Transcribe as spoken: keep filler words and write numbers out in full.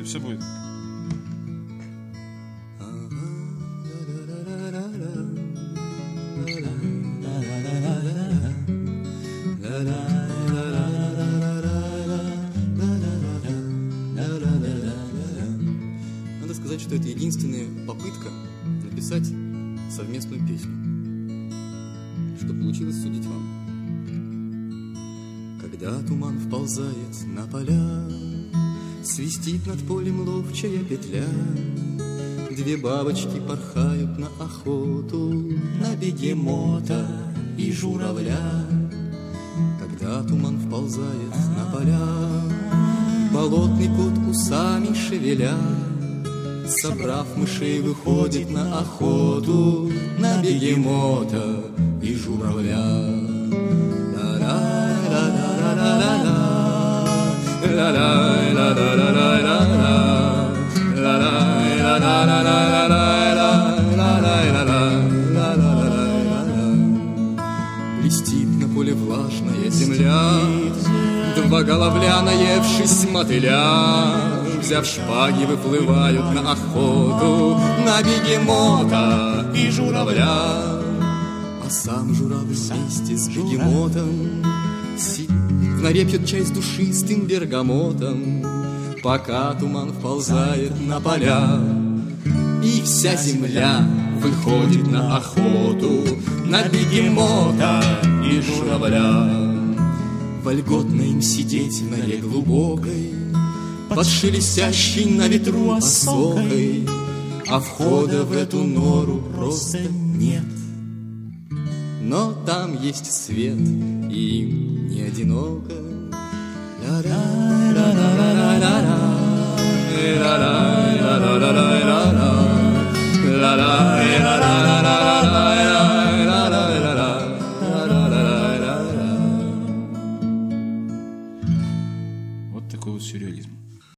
все будет. Надо сказать, что это единственная попытка написать совместную песню. Что получилось, судить вам. Когда туман вползает на поля, свистит над полем ловчая петля, две бабочки порхают на охоту, на бегемота и журавля. Когда туман вползает на поля, болотный кот усами шевеля, собрав мышей, выходит на охоту, на бегемота и журавля. Блестит на поле влажная земля, два головля, наевшись мотыля, взяв шпаги, выплывают на охоту, на бегемота и журавля. А сам журавль вместе с бегемотом сидит в норе, пьет чай с душистым бергамотом, пока туман вползает на поля, и вся земля выходит на охоту, на бегемота и журавля. Вольготно им сидеть в норе глубокой, под шелестящей на ветру осокой, а входа в эту нору просто нет. Но там есть свет, и им не одиноко. Вот такой вот сюрреализм.